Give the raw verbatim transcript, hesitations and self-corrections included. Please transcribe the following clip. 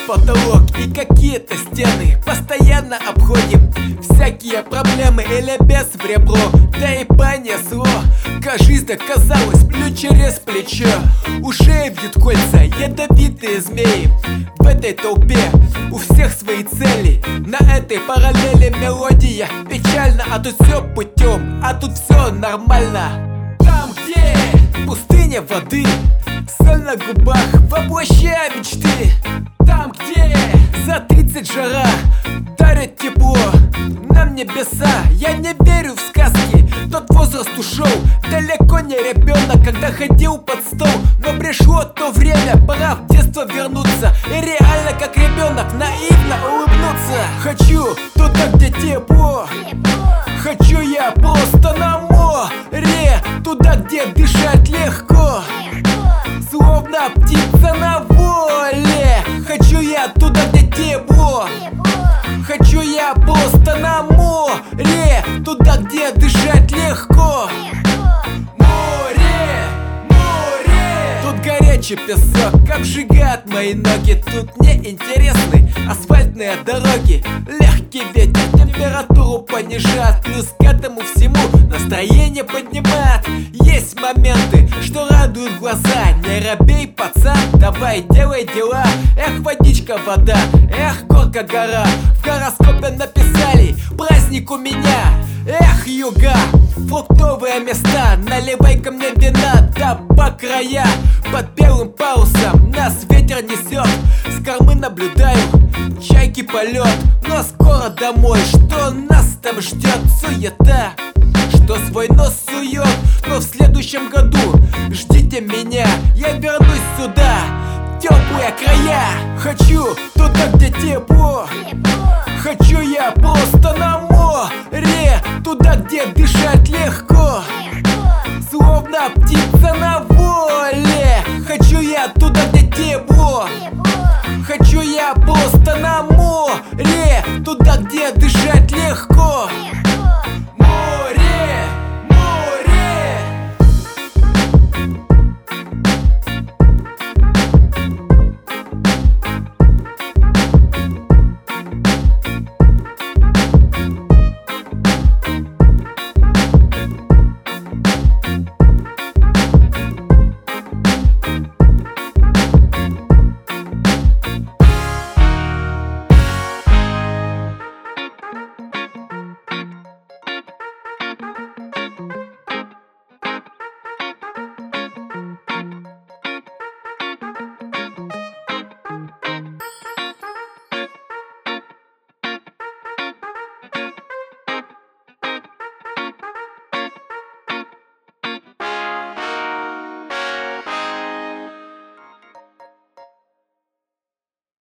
потолок и какие-то стены. Постоянно обходим всякие проблемы или без в ребро. Да и понесло, кажись, доказалось, плю через плечо. У шеи бьют кольца ядовитые змеи. В этой толпе у всех свои цели. На этой параллели мелодия печально, а тут все путем, а тут все нормально. Там, где пустыня воды, соль на губах, воплощая мечты. Там, где за тридцать жара дарит тепло нам небеса. Я не верю в сказки, тот возраст ушел. Далеко не ребенок, когда ходил под стол. Но пришло то время, пора в детство вернуться и реально как ребенок наивно улыбнуться. Хочу туда, где тепло, хочу я просто на море, туда, где дышать легко, словно птица на воле. Хочу я туда, где тепло, хочу я просто на море, туда, где дышать легко. Море, море. Тут горячий песок обжигает мои ноги. Тут неинтересны асфальтные дороги. Легкий ветер температуру понижает, плюс к этому всему настроение поднимает. Есть моменты, что радуют глаза. Не робей, пацан, давай делай дела. Эх, водичка, вода, эх, горка, гора. В гороскопе написали праздник у меня. Эх, юга, фруктовые места. Наливай ко мне вина, да по края. Под белым парусом нас ветер несет. С кормы наблюдаю чайки полет. Но скоро домой, что нас там ждет? Суета, что свой нос сует. Но в следующем году ждите меня, я вернусь сюда, теплые края. Хочу туда, где тепло, хочу я просто на море, туда, где дышать легко, словно птица на воле.